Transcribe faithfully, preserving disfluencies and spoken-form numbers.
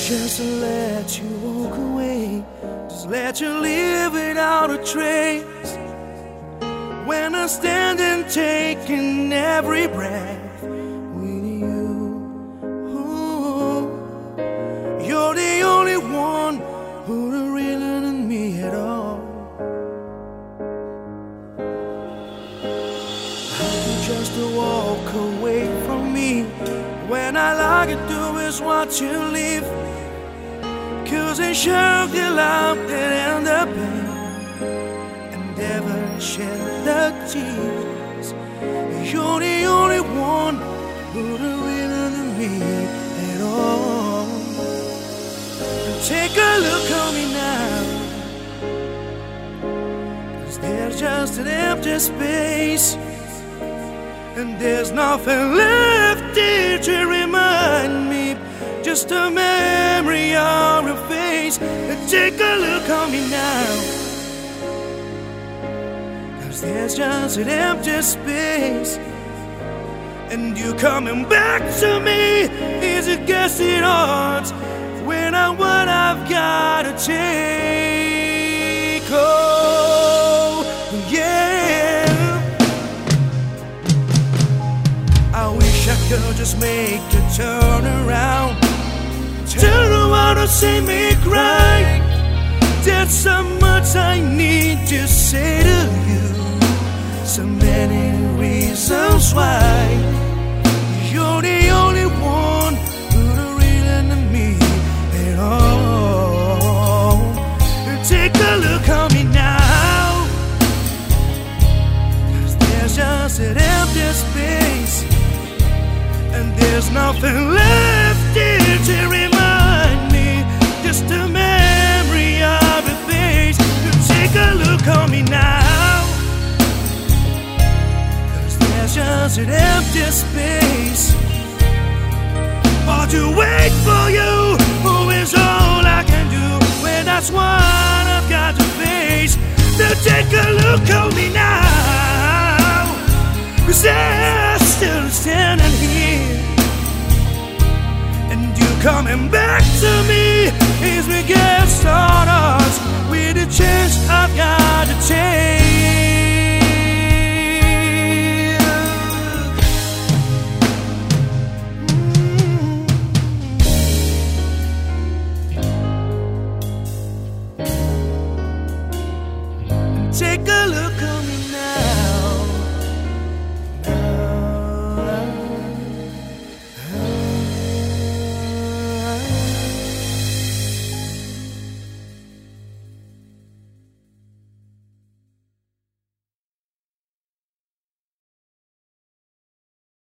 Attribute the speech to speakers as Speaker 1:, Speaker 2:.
Speaker 1: Just let you walk away, just let you live without a trace. When I stand and taking every breath with you, ooh, you're the only one who don't really need me at all. How could just walk away from me when all I can do is watch you leave? Cause I shook the laughter and the pain and never shed the tears. You're the only one who don't really need me at all. Take a look on me now, cause there's just an empty space, and there's nothing left here to remind me, just a memory of your face. And take a look on me now, cause there's just an empty space, and you coming back to me is against the odds. When I what I've gotta take, oh yeah. I wish I could just make a turn around, turn around and see me cry. There's so much I need to say to you, so many reasons why. You're the only one who don't really need me at all. Take a look on me now, cause there's just an empty space, and there's nothing left here to remind me, just a memory of your face. You take a look on me now, cause there's just an empty space. Or to wait for you, who is all I can do, when that's what I've got to face. So take a look on me now, cause I'm still standing here, and you coming back to me is we get started with the chance I've got to take. Take a look